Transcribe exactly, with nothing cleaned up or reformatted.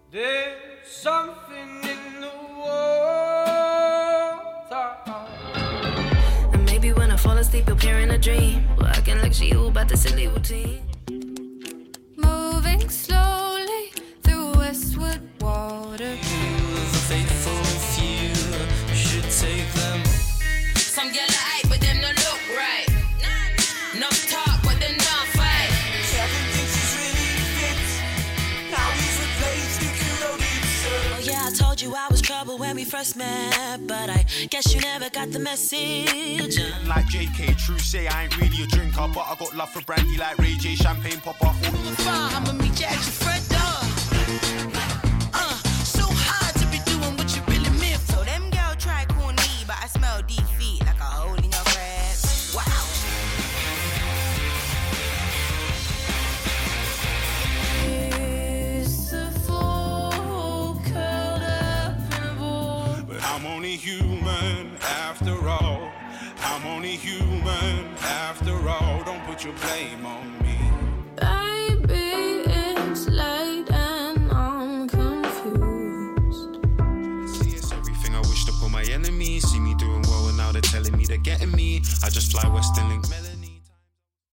There's something in the water. And maybe when I fall asleep, you'll appear in a dream. Well, I can lecture you about the silly routine. Moving slowly through Westwood water. The faithful few should take them. Some get like but them no look right. No talk but them not fight. Kevin thinks he's really fit. Now he's replaced the corroded surface. Oh yeah, I told you I was trouble when we first met, but I guess you never got the message. Like J K, true say I ain't really a drinker, but I got love for brandy like Ray J, champagne pop off. Fine, I'ma meet you at your front door. Uh, so hard to be doing what you really meant for. So them girl try cool me, but I smell defeat like a hole in your breath. Wow. Is the floor curled up in a ball? But I'm only human after all. I'm only human after all. Don't put your blame on me. Baby, it's late and I'm confused. See, it's everything I wished upon my enemies. See me doing well and now they're telling me they're getting me. I just fly West and link.